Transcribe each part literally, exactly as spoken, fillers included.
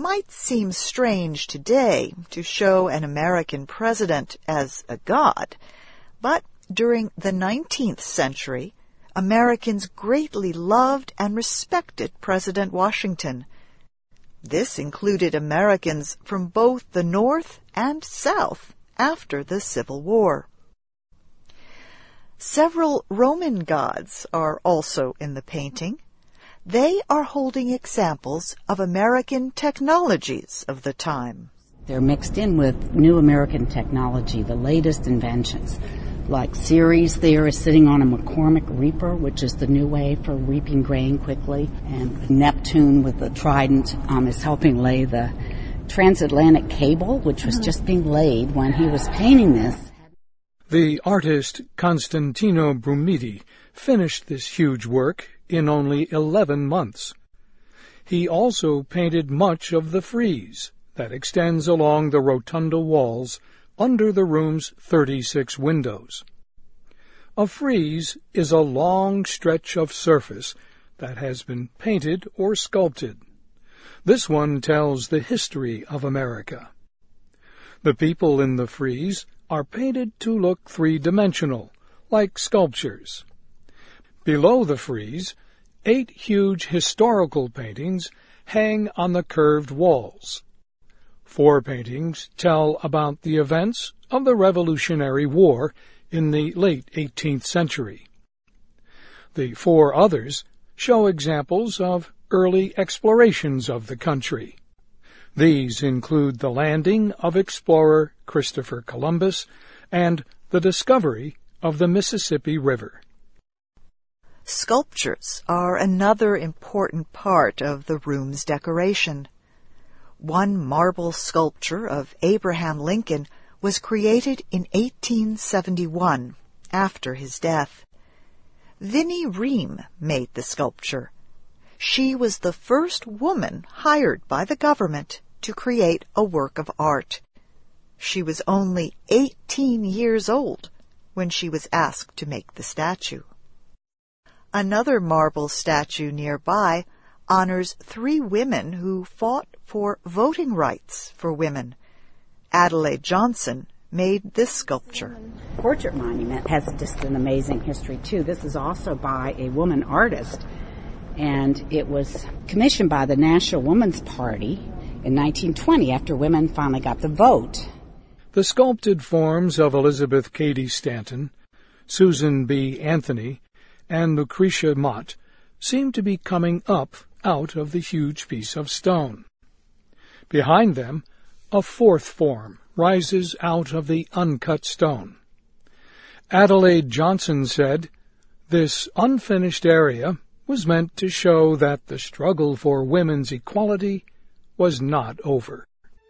might seem strange today to show an American president as a god, but during the nineteenth century, Americans greatly loved and respected President Washington. This included Americans from both the North and South after the Civil War. Several Roman gods are also in the painting. They are holding examples of American technologies of the time. They're mixed in with new American technology, the latest inventions. Like Ceres there is sitting on a McCormick reaper, which is the new way for reaping grain quickly. And Neptune with the trident um, is helping lay the transatlantic cable, which was just being laid when he was painting this. The artist Constantino Brumidi finished this huge work in only eleven months. He also painted much of the frieze that extends along the rotunda walls under the room's thirty-six windows. A frieze is a long stretch of surface that has been painted or sculpted. This one tells the history of America. The people in the frieze are painted to look three-dimensional, like sculptures. Below the frieze, eight huge historical paintings hang on the curved walls. Four paintings tell about the events of the Revolutionary War in the late eighteenth century. The four others show examples of early explorations of the country. These include the landing of explorer Christopher Columbus and the discovery of the Mississippi River. Sculptures are another important part of the room's decoration. One marble sculpture of Abraham Lincoln was created in eighteen seventy-one, after his death. Vinnie Ream made the sculpture. She was the first woman hired by the government to create a work of art. She was only eighteen years old when she was asked to make the statue. Another marble statue nearby honors three women who fought for voting rights for women. Adelaide Johnson made this sculpture. The portrait monument has just an amazing history, too. This is also by a woman artist, and it was commissioned by the National Woman's Party in nineteen twenty after women finally got the vote. The sculpted forms of Elizabeth Cady Stanton, Susan B. Anthony, and Lucretia Mott seem to be coming up out of the huge piece of stone. Behind them, a fourth form rises out of the uncut stone. Adelaide Johnson said, "This unfinished area was meant to show that the struggle for women's equality was not over."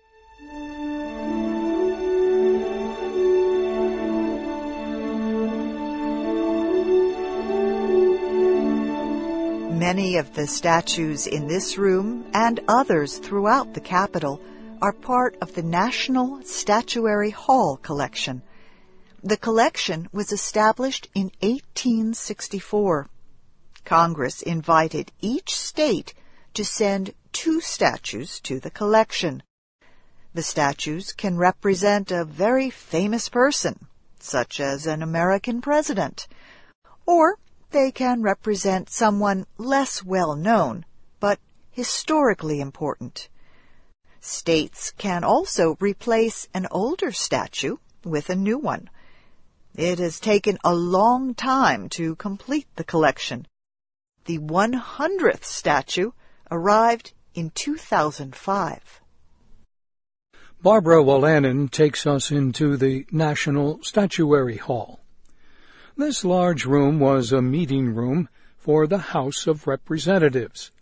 Many of the statues in this room and others throughout the Capitol are part of the National Statuary Hall collection. The collection was established in eighteen sixty-four. Congress invited each state to send two statues to the collection. The statues can represent a very famous person, such as an American president, or they can represent someone less well known, but historically important. States can also replace an older statue with a new one. It has taken a long time to complete the collection. The one hundredth statue arrived in two thousand five. Barbara Wolanin takes us into the National Statuary Hall. This large room was a meeting room for the House of Representatives.